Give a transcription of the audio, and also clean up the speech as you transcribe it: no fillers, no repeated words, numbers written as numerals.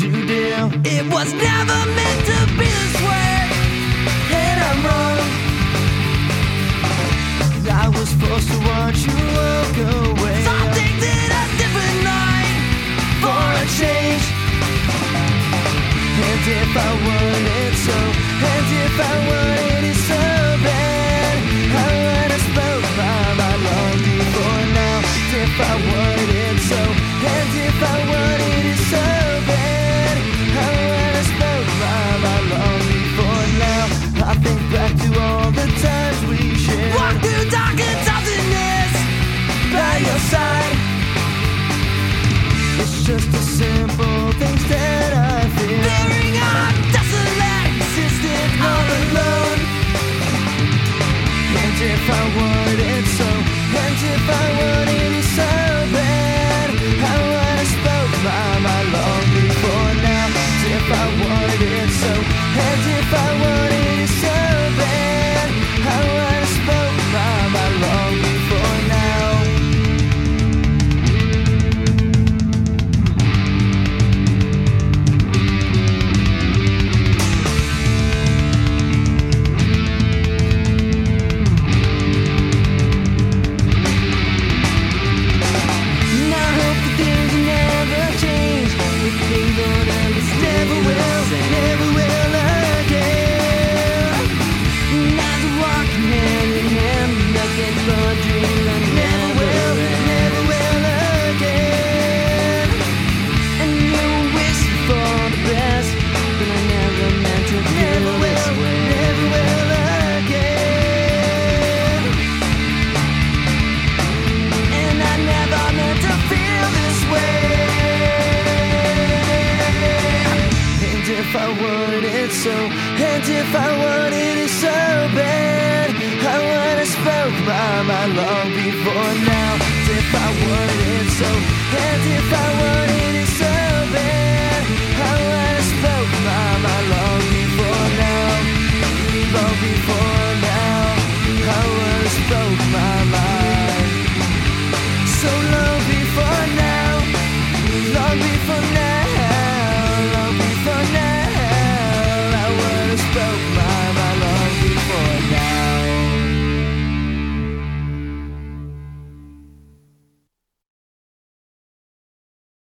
to do. It was never meant to be this way, and I'm wrong. I was supposed to watch you walk away. Some things in a different light for a change. And if I wanted so, and if I wanted it so bad, I would have spoke my long before now. If I wanted it so, and if I wanted it so bad, I would have spoke my long before now. I think back to all the times we shared. Walk through dark and darkness by your side. It's just the simple things that I feel. Fearing I'm desolate, existing all alone. And if I wanted so, and if I wanted it so bad, I would have spoke my long before now. If I wanted it so, and if I wanted it so bad, I would have spoke my long before now. So, and if I wanted it so bad, I would have spoke my long before now. If I wanted it so, and if I wanted it so bad, I would have spoke my long before now. Long before now, I would have spoke my mind. So long before now, long before now, long before now. Spoke my